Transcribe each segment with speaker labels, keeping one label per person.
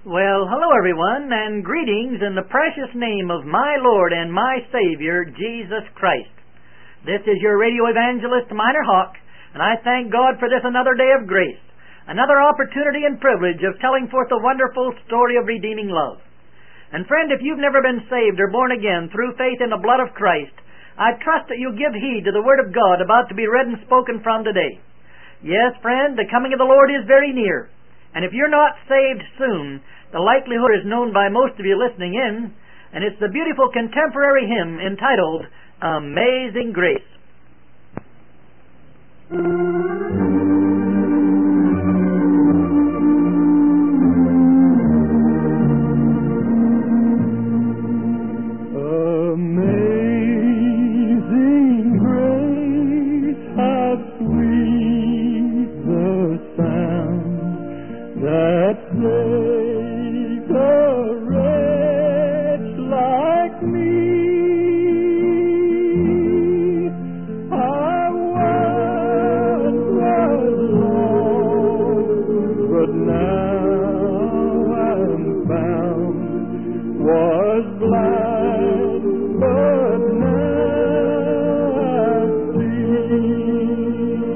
Speaker 1: Well, hello everyone, and greetings in the precious name of my Lord and my Savior, Jesus Christ. This is your radio evangelist, Minor Hawk, and I thank God for this another day of grace, another opportunity and privilege of telling forth the wonderful story of redeeming love. And friend, if you've never been saved or born again through faith in the blood of Christ, I trust that you'll give heed to the Word of God about to be read and spoken from today. Yes, friend, the coming of the Lord is very near. And if you're not saved soon, the likelihood is known by most of you listening in, and it's the beautiful contemporary hymn entitled, Amazing Grace.
Speaker 2: Amazing grace, how sweet the sound that saved a wretch like me. I once was lost, but now I'm found. Was blind, but now I see.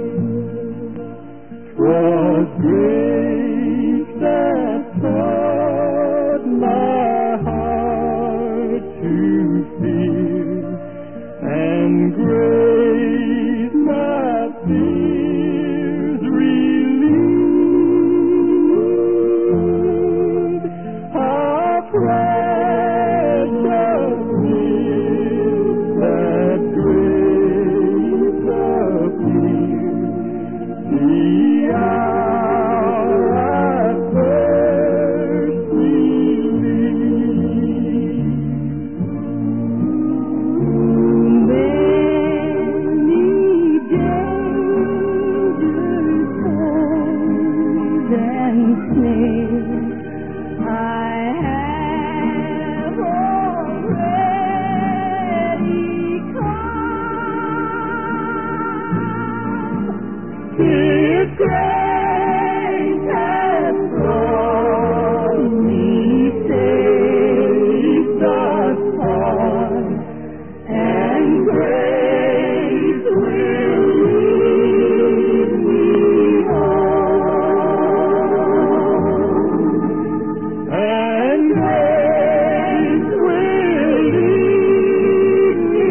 Speaker 2: 'Twas grace that taught my heart to fear, and grace my fears relieved. How precious is that grace appeared, the hour I first believed. Many dangers cold and snares I have already come. His grace has brought me safe thus far, and grace will lead me on, and grace will lead me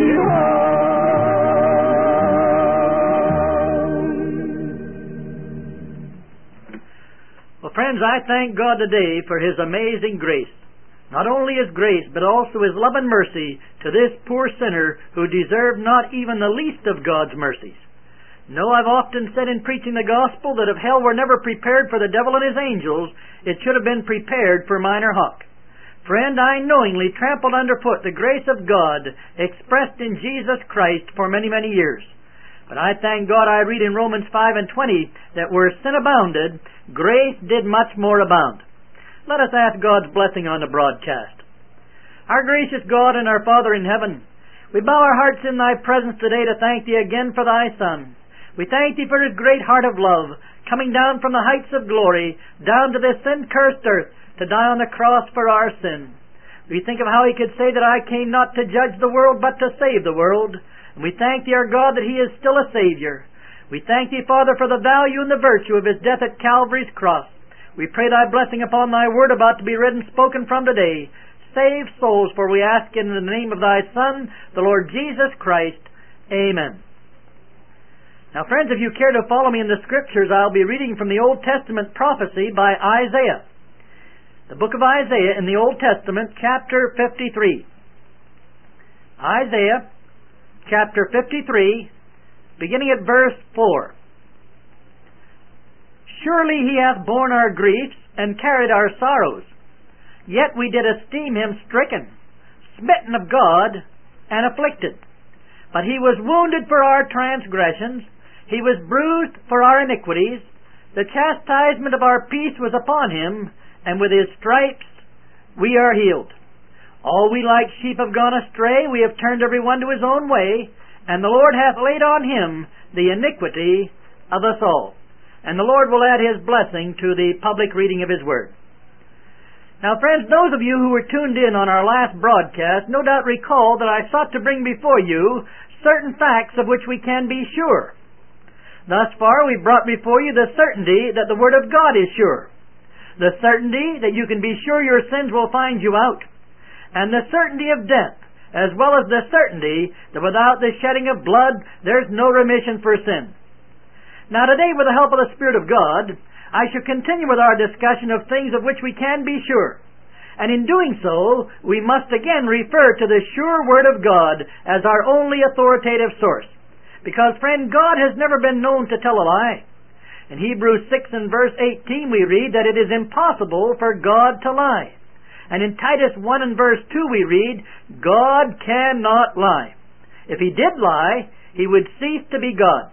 Speaker 2: on.
Speaker 1: Well, friends, I thank God today for His amazing grace. Not only His grace, but also His love and mercy to this poor sinner who deserved not even the least of God's mercies. No, I've often said in preaching the gospel that if hell were never prepared for the devil and his angels, it should have been prepared for Minor Hawk. Friend, I knowingly trampled underfoot the grace of God expressed in Jesus Christ for many, many years. But I thank God I read in Romans 5:20 that where sin abounded, grace did much more abound. Let us ask God's blessing on the broadcast. Our gracious God and our Father in heaven, we bow our hearts in Thy presence today to thank Thee again for Thy Son. We thank Thee for His great heart of love, coming down from the heights of glory, down to this sin-cursed earth, to die on the cross for our sin. We think of how He could say that I came not to judge the world, but to save the world. And we thank Thee, our God, that He is still a Savior. We thank Thee, Father, for the value and the virtue of His death at Calvary's cross. We pray Thy blessing upon Thy word about to be read and spoken from today. Save souls, for we ask in the name of Thy Son, the Lord Jesus Christ. Amen. Now, friends, if you care to follow me in the Scriptures, I'll be reading from the Old Testament prophecy by Isaiah. The book of Isaiah in the Old Testament, chapter 53. Isaiah, chapter 53, beginning at verse 4. Surely He hath borne our griefs and carried our sorrows. Yet we did esteem Him stricken, smitten of God, and afflicted. But He was wounded for our transgressions, He was bruised for our iniquities. The chastisement of our peace was upon Him, and with His stripes we are healed. All we like sheep have gone astray, we have turned every one to his own way, and the Lord hath laid on Him the iniquity of us all. And the Lord will add His blessing to the public reading of His Word. Now, friends, those of you who were tuned in on our last broadcast no doubt recall that I sought to bring before you certain facts of which we can be sure. Thus far, we've brought before you the certainty that the Word of God is sure, the certainty that you can be sure your sins will find you out, and the certainty of death, as well as the certainty that without the shedding of blood, there's no remission for sin. Now, today, with the help of the Spirit of God, I shall continue with our discussion of things of which we can be sure. And in doing so, we must again refer to the sure Word of God as our only authoritative source. Because, friend, God has never been known to tell a lie. In Hebrews 6 and verse 18 we read that it is impossible for God to lie. And in Titus 1 and verse 2 we read, God cannot lie. If He did lie, He would cease to be God.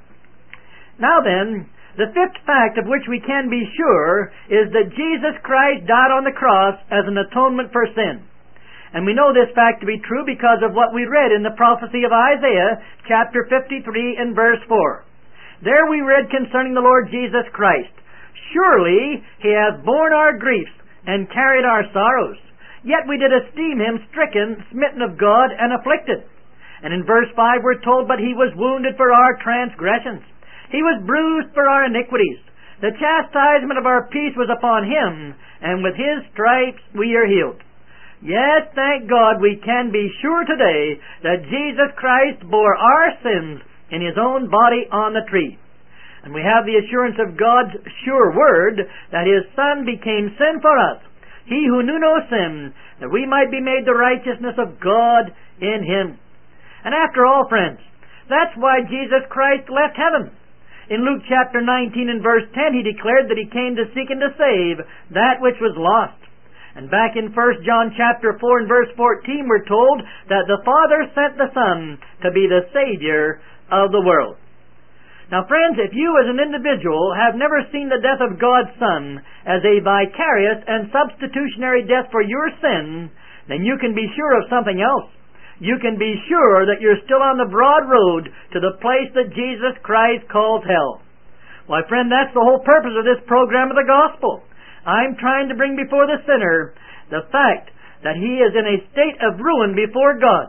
Speaker 1: Now then, the fifth fact of which we can be sure is that Jesus Christ died on the cross as an atonement for sin. And we know this fact to be true because of what we read in the prophecy of Isaiah, chapter 53 and verse 4. There we read concerning the Lord Jesus Christ, surely He hath borne our griefs and carried our sorrows. Yet we did esteem Him stricken, smitten of God, and afflicted. And in verse 5 we're told, but He was wounded for our transgressions. He was bruised for our iniquities. The chastisement of our peace was upon Him, and with His stripes we are healed. Yes, thank God we can be sure today that Jesus Christ bore our sins in His own body on the tree. And we have the assurance of God's sure word that His Son became sin for us, He who knew no sin, that we might be made the righteousness of God in Him. And after all, friends, that's why Jesus Christ left heaven. In Luke chapter 19 and verse 10, He declared that He came to seek and to save that which was lost. And back in 1 John chapter 4 and verse 14, we're told that the Father sent the Son to be the Savior of the world. Now, friends, if you as an individual have never seen the death of God's Son as a vicarious and substitutionary death for your sin, then you can be sure of something else. You can be sure that you're still on the broad road to the place that Jesus Christ calls hell. Why, friend, that's the whole purpose of this program of the gospel. I'm trying to bring before the sinner the fact that he is in a state of ruin before God.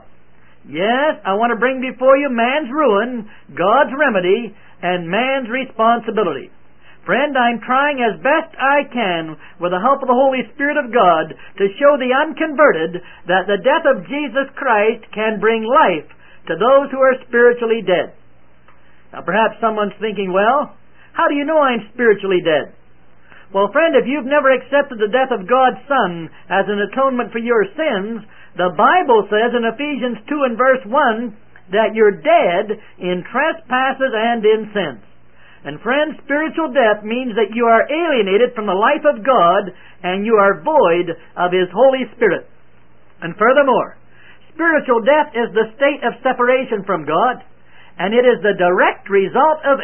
Speaker 1: Yes, I want to bring before you man's ruin, God's remedy, and man's responsibility. Friend, I'm trying as best I can, with the help of the Holy Spirit of God, to show the unconverted that the death of Jesus Christ can bring life to those who are spiritually dead. Now, perhaps someone's thinking, well, how do you know I'm spiritually dead? Well, friend, if you've never accepted the death of God's Son as an atonement for your sins, the Bible says in Ephesians 2 and verse 1 that you're dead in trespasses and in sins. And friends, spiritual death means that you are alienated from the life of God and you are void of His Holy Spirit. And furthermore, spiritual death is the state of separation from God, and it is the direct result of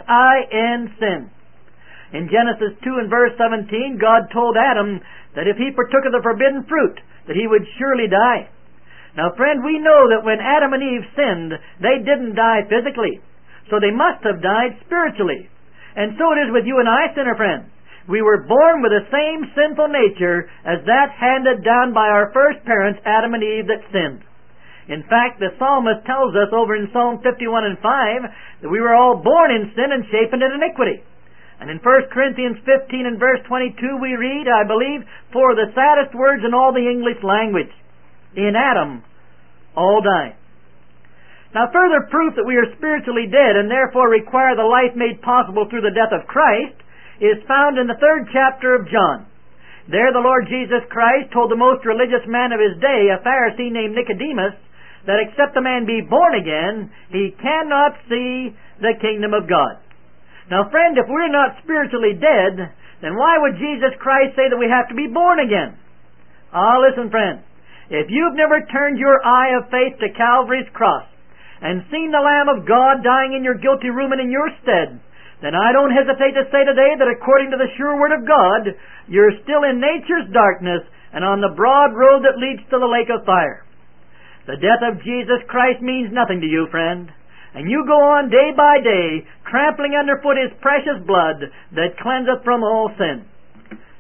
Speaker 1: sin. In Genesis 2 and verse 17, God told Adam that if he partook of the forbidden fruit, that he would surely die. Now, friend, we know that when Adam and Eve sinned, they didn't die physically. So they must have died spiritually. And so it is with you and I, sinner friend. We were born with the same sinful nature as that handed down by our first parents, Adam and Eve, that sinned. In fact, the psalmist tells us over in Psalm 51 and 5 that we were all born in sin and shapen in iniquity. And in 1 Corinthians 15 and verse 22 we read, I believe, for the saddest words in all the English language, in Adam all died. Now, further proof that we are spiritually dead and therefore require the life made possible through the death of Christ is found in the 3rd chapter of John. There the Lord Jesus Christ told the most religious man of His day, a Pharisee named Nicodemus, that except a man be born again, he cannot see the kingdom of God. Now, friend, if we're not spiritually dead, then why would Jesus Christ say that we have to be born again? Listen, friend, if you've never turned your eye of faith to Calvary's cross, and seen the Lamb of God dying in your guilty room and in your stead, then I don't hesitate to say today that according to the sure Word of God, you're still in nature's darkness and on the broad road that leads to the lake of fire. The death of Jesus Christ means nothing to you, friend, and you go on day by day, trampling underfoot His precious blood that cleanseth from all sin.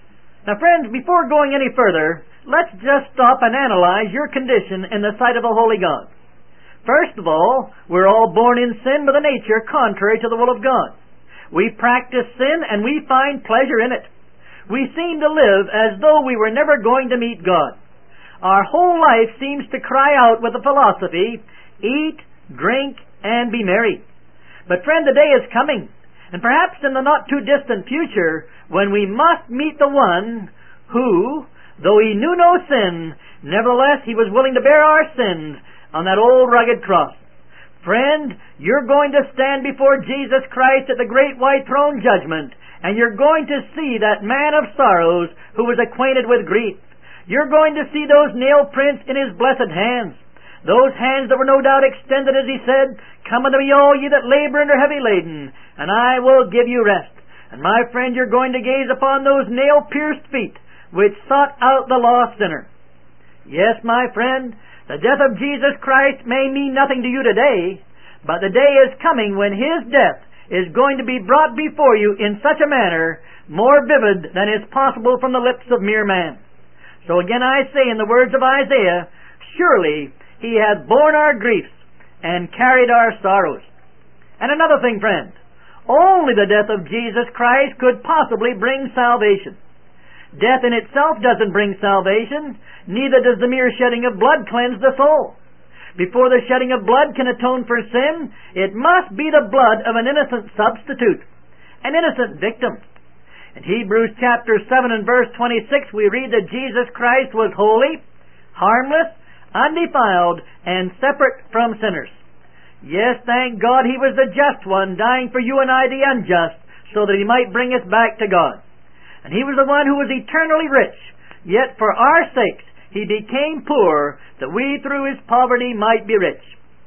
Speaker 1: Now, friends, before going any further, let's just stop and analyze your condition in the sight of a holy God. First of all, we're all born in sin with a nature contrary to the will of God. We practice sin and we find pleasure in it. We seem to live as though we were never going to meet God. Our whole life seems to cry out with the philosophy, eat, drink, and be merry. But friend, the day is coming, and perhaps in the not too distant future, when we must meet the one who, though he knew no sin, nevertheless he was willing to bear our sins on that old rugged cross. Friend, you're going to stand before Jesus Christ at the great white throne judgment, and you're going to see that man of sorrows who was acquainted with grief. You're going to see those nail prints in his blessed hands. Those hands that were no doubt extended, as he said, "Come unto me, all ye that labor and are heavy laden, and I will give you rest." And my friend, you're going to gaze upon those nail-pierced feet which sought out the lost sinner. Yes, my friend, the death of Jesus Christ may mean nothing to you today, but the day is coming when his death is going to be brought before you in such a manner more vivid than is possible from the lips of mere man. So again I say in the words of Isaiah, surely he hath borne our griefs and carried our sorrows. And another thing, friend, only the death of Jesus Christ could possibly bring salvation. Death in itself doesn't bring salvation, neither does the mere shedding of blood cleanse the soul. Before the shedding of blood can atone for sin, it must be the blood of an innocent substitute, an innocent victim. In Hebrews chapter 7 and verse 26 we read that Jesus Christ was holy, harmless, undefiled, and separate from sinners. Yes, thank God he was the just one, dying for you and I the unjust, so that he might bring us back to God. And he was the one who was eternally rich, yet for our sakes he became poor, that we through his poverty might be rich.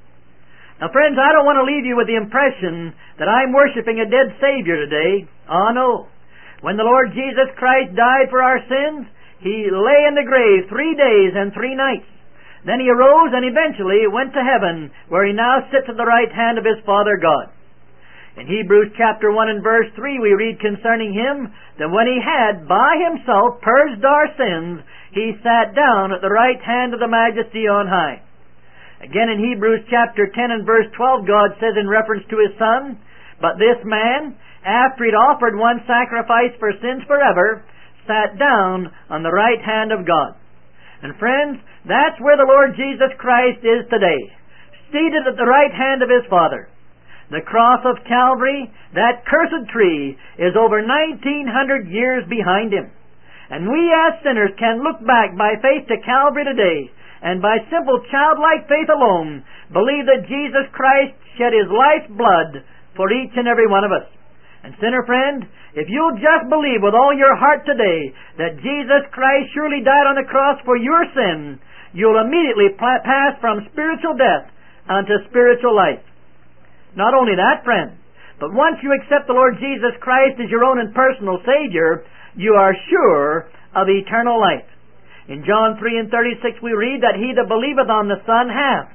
Speaker 1: Now friends, I don't want to leave you with the impression that I'm worshiping a dead Savior today. Oh no. When the Lord Jesus Christ died for our sins, he lay in the grave 3 days and 3 nights. Then he arose and eventually went to heaven, where he now sits at the right hand of his Father God. In Hebrews chapter 1 and verse 3 we read concerning him that when he had by himself purged our sins, he sat down at the right hand of the Majesty on high. Again in Hebrews chapter 10 and verse 12 God says in reference to his Son, "But this man, after he'd offered one sacrifice for sins forever, sat down on the right hand of God." And friends, that's where the Lord Jesus Christ is today, seated at the right hand of his Father. The cross of Calvary, that cursed tree, is over 1900 years behind him. And we as sinners can look back by faith to Calvary today, and by simple childlike faith alone, believe that Jesus Christ shed his life's blood for each and every one of us. And sinner friend, if you'll just believe with all your heart today that Jesus Christ surely died on the cross for your sin, you'll immediately pass from spiritual death unto spiritual life. Not only that, friend, but once you accept the Lord Jesus Christ as your own and personal Savior, you are sure of eternal life. In John 3 and 36 we read that he that believeth on the Son hath,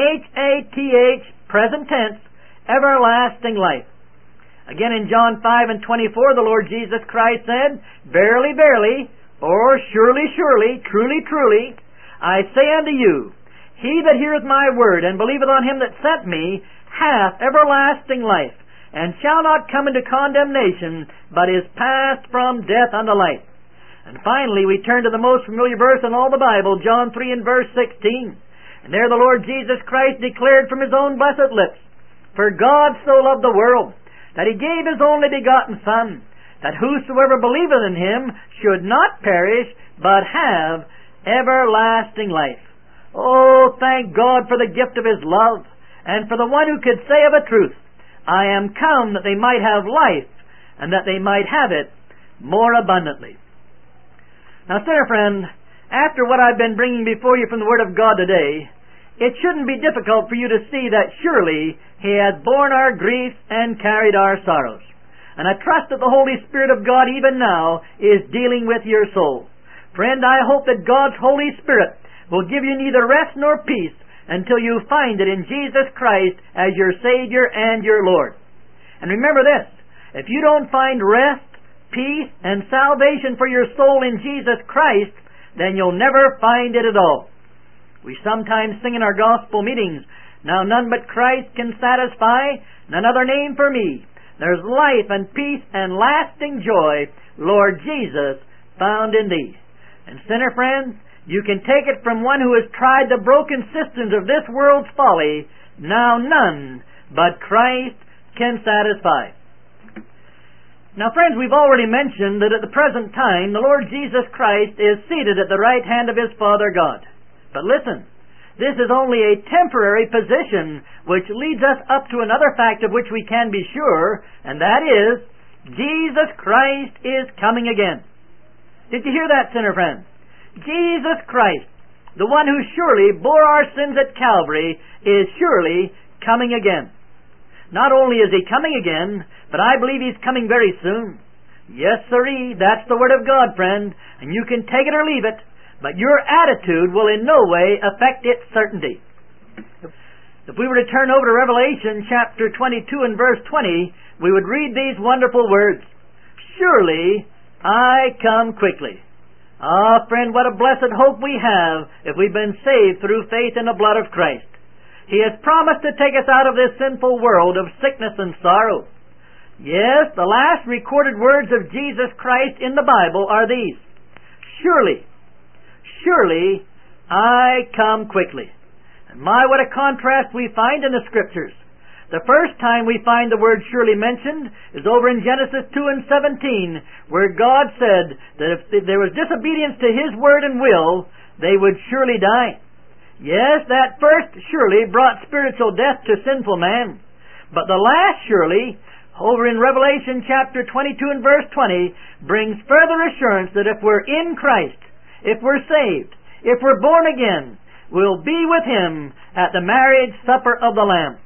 Speaker 1: H-A-T-H, present tense, everlasting life. Again in John 5 and 24 the Lord Jesus Christ said, "Verily, verily, or surely, surely, truly, truly, I say unto you, he that heareth my word and believeth on him that sent me hath everlasting life, and shall not come into condemnation, but is passed from death unto life." And finally we turn to the most familiar verse in all the Bible, John 3 and verse 16. And there the Lord Jesus Christ declared from his own blessed lips, "For God so loved the world, that he gave his only begotten Son, that whosoever believeth in him should not perish, but have everlasting life." Oh, thank God for the gift of his love, and for the one who could say of a truth, "I am come that they might have life, and that they might have it more abundantly." Now, sinner friend, after what I've been bringing before you from the Word of God today, it shouldn't be difficult for you to see that surely he has borne our griefs and carried our sorrows. And I trust that the Holy Spirit of God even now is dealing with your soul. Friend, I hope that God's Holy Spirit will give you neither rest nor peace until you find it in Jesus Christ as your Savior and your Lord. And remember this, if you don't find rest, peace, and salvation for your soul in Jesus Christ, then you'll never find it at all. We sometimes sing in our gospel meetings, "Now none but Christ can satisfy, none other name for me. There's life and peace and lasting joy, Lord Jesus, found in thee." And sinner friends, you can take it from one who has tried the broken systems of this world's folly, now none but Christ can satisfy. Now friends, we've already mentioned that at the present time the Lord Jesus Christ is seated at the right hand of His Father God. But listen, this is only a temporary position which leads us up to another fact of which we can be sure, and that is, Jesus Christ is coming again. Did you hear that, sinner friends? Jesus Christ, the one who surely bore our sins at Calvary, is surely coming again. Not only is He coming again, but I believe He's coming very soon. Yes, sirree, that's the Word of God, friend, and you can take it or leave it, but your attitude will in no way affect its certainty. If we were to turn over to Revelation chapter 22 and verse 20, we would read these wonderful words, "Surely I come quickly." Ah, friend, what a blessed hope we have if we've been saved through faith in the blood of Christ. He has promised to take us out of this sinful world of sickness and sorrow. Yes, the last recorded words of Jesus Christ in the Bible are these, "Surely, surely I come quickly." And my, what a contrast we find in the Scriptures. The first time we find the word surely mentioned is over in Genesis 2 and 17, where God said that if there was disobedience to His word and will, they would surely die. Yes, that first surely brought spiritual death to sinful man. But the last surely, over in Revelation chapter 22 and verse 20, brings further assurance that if we're in Christ, if we're saved, if we're born again, we'll be with Him at the marriage supper of the Lamb.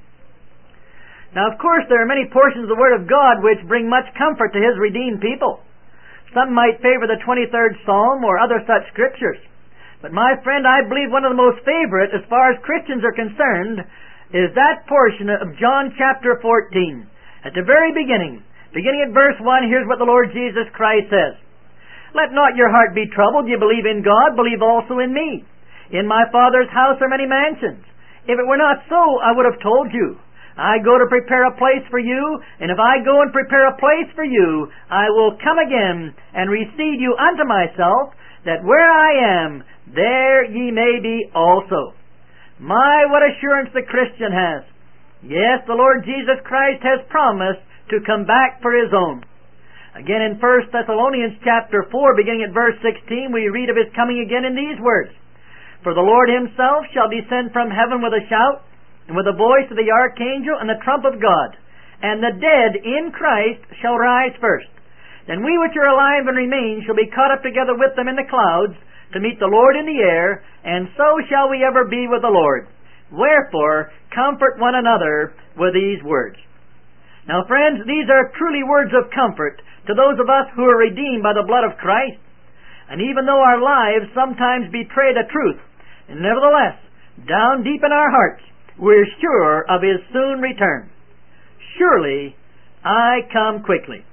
Speaker 1: Now, of course, there are many portions of the Word of God which bring much comfort to His redeemed people. Some might favor the 23rd Psalm or other such scriptures. But my friend, I believe one of the most favorite as far as Christians are concerned is that portion of John chapter 14. At the very beginning at verse 1, here's what the Lord Jesus Christ says. "Let not your heart be troubled. You believe in God, believe also in me. In my Father's house are many mansions. If it were not so, I would have told you. I go to prepare a place for you, and if I go and prepare a place for you, I will come again and receive you unto myself, that where I am, there ye may be also." My, what assurance the Christian has. Yes, the Lord Jesus Christ has promised to come back for His own. Again in 1 Thessalonians chapter 4, beginning at verse 16, we read of His coming again in these words, "For the Lord Himself shall descend from heaven with a shout, and with the voice of the archangel, and the trump of God. And the dead in Christ shall rise first. Then we which are alive and remain shall be caught up together with them in the clouds, to meet the Lord in the air, and so shall we ever be with the Lord. Wherefore, comfort one another with these words." Now, friends, these are truly words of comfort to those of us who are redeemed by the blood of Christ. And even though our lives sometimes betray the truth, and nevertheless, down deep in our hearts, we're sure of His soon return. "Surely I come quickly."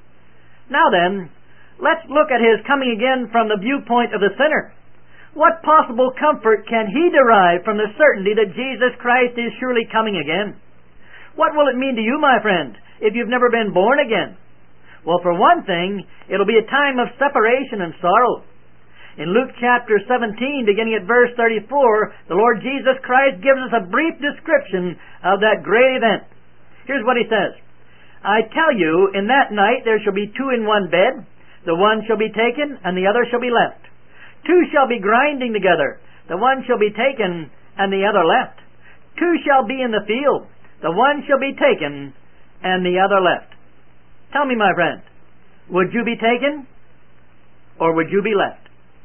Speaker 1: Now then, let's look at His coming again from the viewpoint of the sinner. What possible comfort can he derive from the certainty that Jesus Christ is surely coming again? What will it mean to you, my friend, if you've never been born again? Well, for one thing, it'll be a time of separation and sorrow. In Luke chapter 17, beginning at verse 34, the Lord Jesus Christ gives us a brief description of that great event. Here's what He says. "I tell you, in that night there shall be two in one bed. The one shall be taken, and the other shall be left. Two shall be grinding together. The one shall be taken, and the other left. Two shall be in the field. The one shall be taken, and the other left." Tell me, my friend, would you be taken, or would you be left?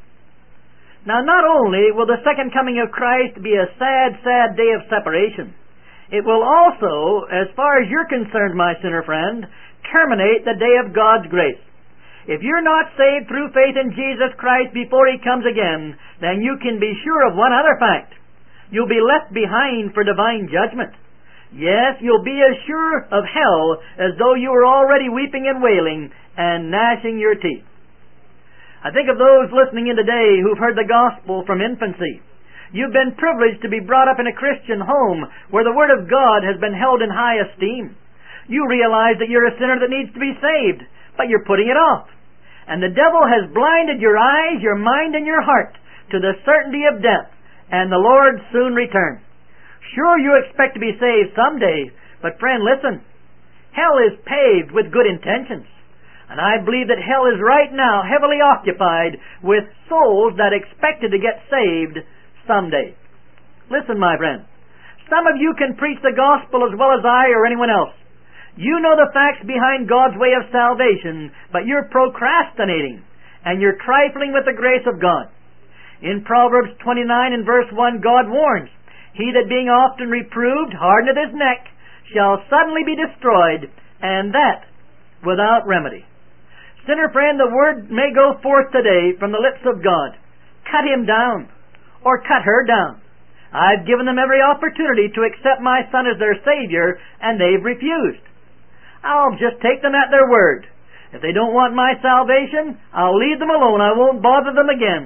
Speaker 1: Now, not only will the second coming of Christ be a sad, sad day of separation, it will also, as far as you're concerned, my sinner friend, terminate the day of God's grace. If you're not saved through faith in Jesus Christ before He comes again, then you can be sure of one other fact. You'll be left behind for divine judgment. Yes, you'll be as sure of hell as though you were already weeping and wailing and gnashing your teeth. I think of those listening in today who've heard the gospel from infancy. You've been privileged to be brought up in a Christian home where the Word of God has been held in high esteem. You realize that you're a sinner that needs to be saved, but you're putting it off. And the devil has blinded your eyes, your mind, and your heart to the certainty of death and the Lord's soon return. Sure, you expect to be saved someday, but friend, listen. Hell is paved with good intentions. And I believe that hell is right now heavily occupied with souls that expected to get saved someday. Listen, my friend. Some of you can preach the gospel as well as I or anyone else. You know the facts behind God's way of salvation, but you're procrastinating, and you're trifling with the grace of God. In Proverbs 29 and verse 1, God warns, "He that being often reproved hardeneth his neck shall suddenly be destroyed, and that without remedy." Sinner friend, the word may go forth today from the lips of God. Cut him down, or cut her down. I've given them every opportunity to accept my Son as their Savior, and they've refused. I'll just take them at their word. If they don't want my salvation, I'll leave them alone. I won't bother them again.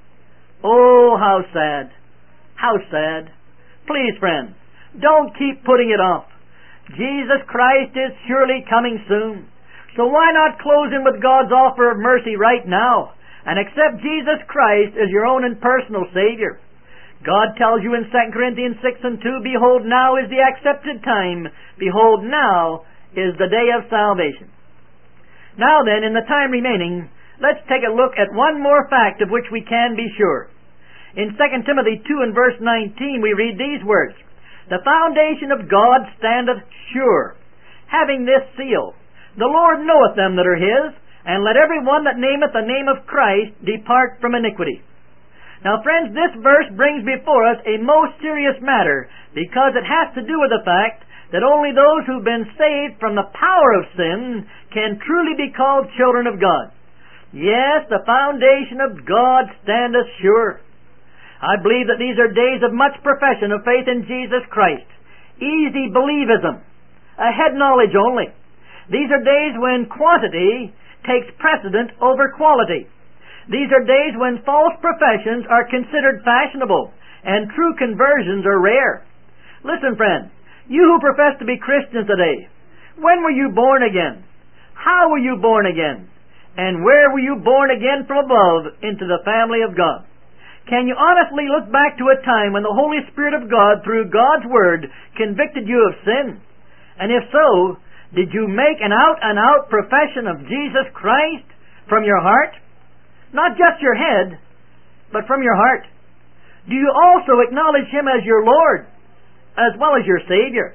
Speaker 1: Oh, how sad. How sad. Please, friend, don't keep putting it off. Jesus Christ is surely coming soon. So why not close in with God's offer of mercy right now and accept Jesus Christ as your own and personal Savior? God tells you in 2 Corinthians 6 and 2, "Behold, now is the accepted time. Behold, now is the day of salvation." Now then, in the time remaining, let's take a look at one more fact of which we can be sure. In 2 Timothy 2 and verse 19, we read these words, "The foundation of God standeth sure, having this seal, The Lord knoweth them that are His, and let every one that nameth the name of Christ depart from iniquity." Now, friends, this verse brings before us a most serious matter, because it has to do with the fact that only those who've been saved from the power of sin can truly be called children of God. Yes, the foundation of God standeth sure. I believe that these are days of much profession of faith in Jesus Christ. Easy believism, a head knowledge only. These are days when quantity takes precedent over quality. These are days when false professions are considered fashionable and true conversions are rare. Listen, friend, you who profess to be Christians today, when were you born again? How were you born again? And where were you born again from above into the family of God? Can you honestly look back to a time when the Holy Spirit of God, through God's Word, convicted you of sin? And if so, did you make an out-and-out profession of Jesus Christ from your heart? Not just your head, but from your heart. Do you also acknowledge Him as your Lord, as well as your Savior?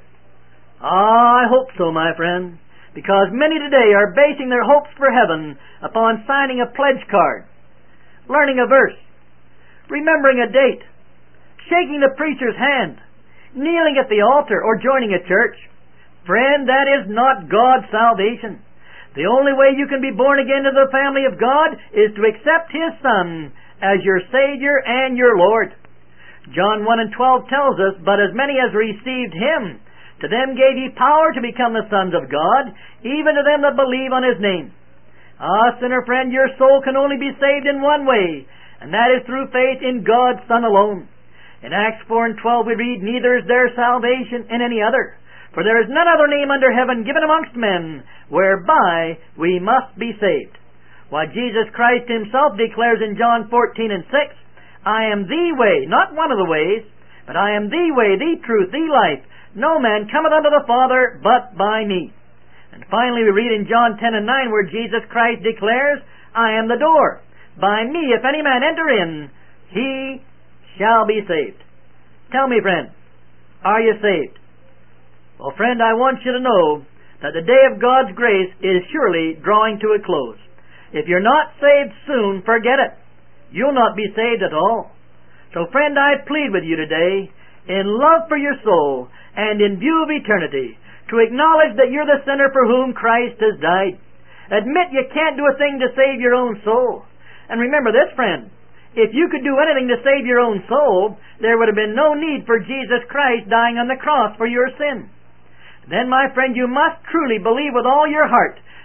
Speaker 1: I hope so, my friend, because many today are basing their hopes for heaven upon signing a pledge card, learning a verse, remembering a date, shaking the preacher's hand, kneeling at the altar, or joining a church. Friend, that is not God's salvation. The only way you can be born again into the family of God is to accept His Son as your Savior and your Lord. John 1 and 12 tells us, "But as many as received Him, to them gave He power to become the sons of God, even to them that believe on His name." Ah, sinner friend, your soul can only be saved in one way, and that is through faith in God's Son alone. In Acts 4 and 12 we read, "Neither is there salvation in any other, for there is none other name under heaven given amongst men, whereby we must be saved." Why, Jesus Christ Himself declares in John 14 and 6, "I am the way," not one of the ways, but "I am the way, the truth, the life. No man cometh unto the Father but by me." And finally we read in John 10 and 9 where Jesus Christ declares, "I am the door. By me, if any man enter in, he shall be saved." Tell me, friend, are you saved? Well, friend, I want you to know that the day of God's grace is surely drawing to a close. If you're not saved soon, forget it. You'll not be saved at all. So, friend, I plead with you today, in love for your soul and in view of eternity, to acknowledge that you're the sinner for whom Christ has died. Admit you can't do a thing to save your own soul. And remember this, friend, if you could do anything to save your own soul, there would have been no need for Jesus Christ dying on the cross for your sin. Then, my friend, you must truly believe with all your heart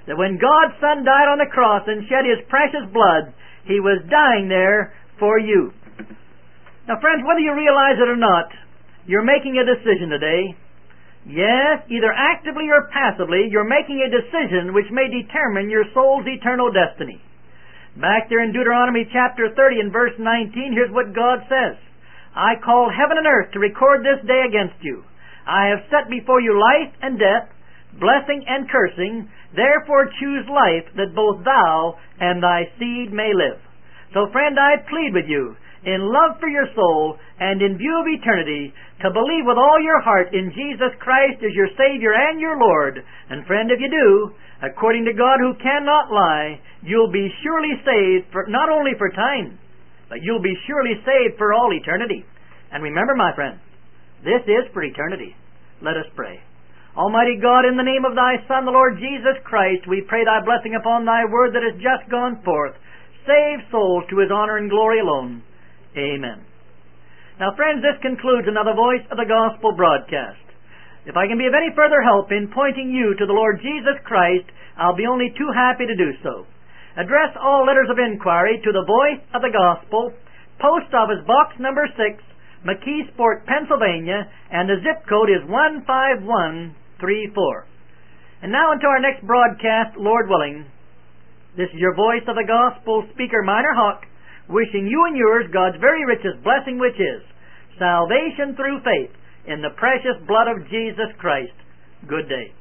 Speaker 1: that when God's Son died on the cross and shed His precious blood, He was dying there for you. Now, friends, whether you realize it or not, you're making a decision today. Yes, either actively or passively, you're making a decision which may determine your soul's eternal destiny. Back there in Deuteronomy chapter 30 and verse 19, here's what God says. I call heaven and earth to record this day against you. I have set before you life and death, blessing and cursing. Therefore choose life, that both thou and thy seed may live. So, friend, I plead with you, in love for your soul and in view of eternity, to believe with all your heart in Jesus Christ as your Savior and your Lord. And friend, if you do, according to God who cannot lie, you'll be surely saved, for not only for time, but you'll be surely saved for all eternity. And remember, my friend, this is for eternity. Let us pray. Almighty God, in the name of Thy Son, the Lord Jesus Christ, we pray Thy blessing upon Thy word that has just gone forth. Save souls to His honor and glory alone. Amen. Now, friends, this concludes another Voice of the Gospel broadcast. If I can be of any further help in pointing you to the Lord Jesus Christ, I'll be only too happy to do so. Address all letters of inquiry to the Voice of the Gospel, Post Office Box number 6, McKeesport, Pennsylvania, and the zip code is 15134. And now until our next broadcast, Lord willing, this is your Voice of the Gospel speaker, Minor Hawk, wishing you and yours God's very richest blessing, which is salvation through faith in the precious blood of Jesus Christ. Good day.